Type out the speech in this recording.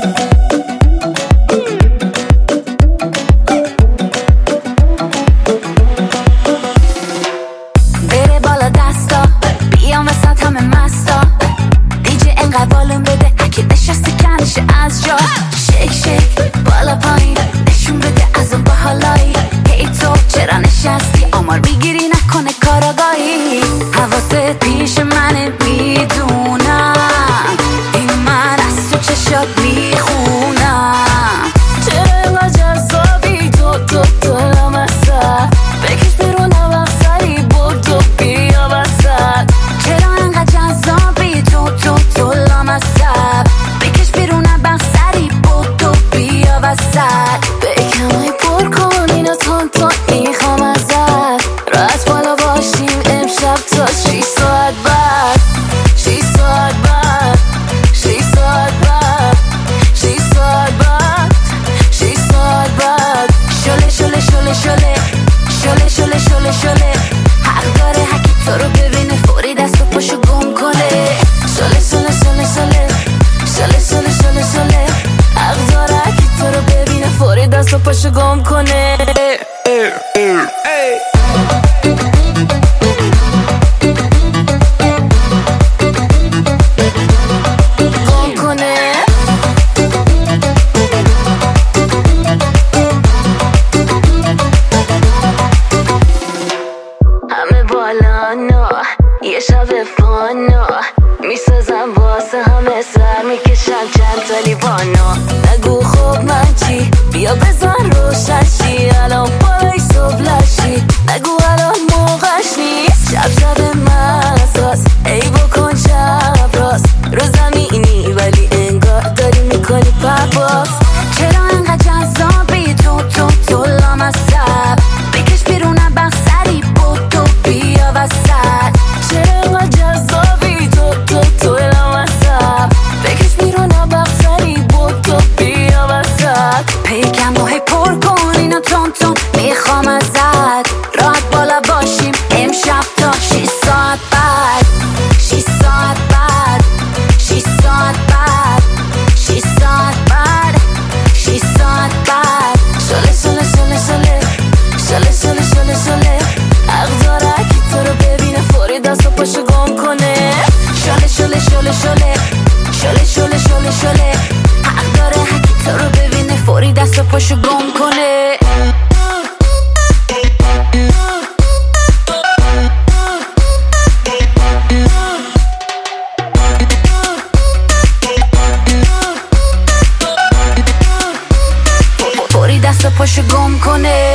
بره بالا دستا بیام وسط همه مستا دیجی انقدر والون بده هکی نشستی کنشه از جا شیک شیک بالا پایین نشون بده از اون باحالایی هی تو چرا نشستی آمار میگیری نکنه کاراگاهی حواست پیش منه میدونم این من از تو چشات میخونم چرا اینقدر جذابی تو لامصب بکش بیرون وقت سری بردو بیا وسط چرا اینقدر جذابی تو لامصب بکش بیرون وقت سری بردو بیا وسط بکمای پر کن اینو تون میخوام ازت راحت بالا باشیم امشب تا 6 ساعت بعد 6 ساعت بعد 6 ساعت بعد 6 ساعت بعد 6 ساعت بعد شله شله شله شله شله شله شله شله حق داره هکی تو رو ببینه فوری دست و پاشو گم کنه شله شله شله شله شله شله شله شله حق داره هکی تو رو ببینه فوری دست و پاشو گم کنه همه بالا نو یه شب فانو میسازم واسه همه سر میکشم چند تا لیوانو نگو خوب من چی بیا بزن روشن شی الان بالای صبح لشی نگو الان موقعش نیست شب من اساس ای بکن شب راست رو زمینی ولی انگار داری میکنی پرواز چرا انقدر جذابی تو لامصب بکش بیرونم بخت سری بودو بیا وسط چرا انقدر جذابی تو لامصب بکش بیرونم بخت سری بودو بیا وسط پیکم و هی پر کن اینو تون میخوام ازت راحت بالا باشیم امشب تا 6 ساعت بعد 6 ساعت بعد 6 ساعت بعد 6 ساعت بعد 6 ساعت بعد شله شله شله شله شله شله شله شله حق داره کی تو رو ببینه فوری دست و پاشو گم کنه شله شله شله شله شله شله شله شله حق داره کی تو رو ببینه فوری دست و پاشو گم کنه فوری دست و پاشو گم کنه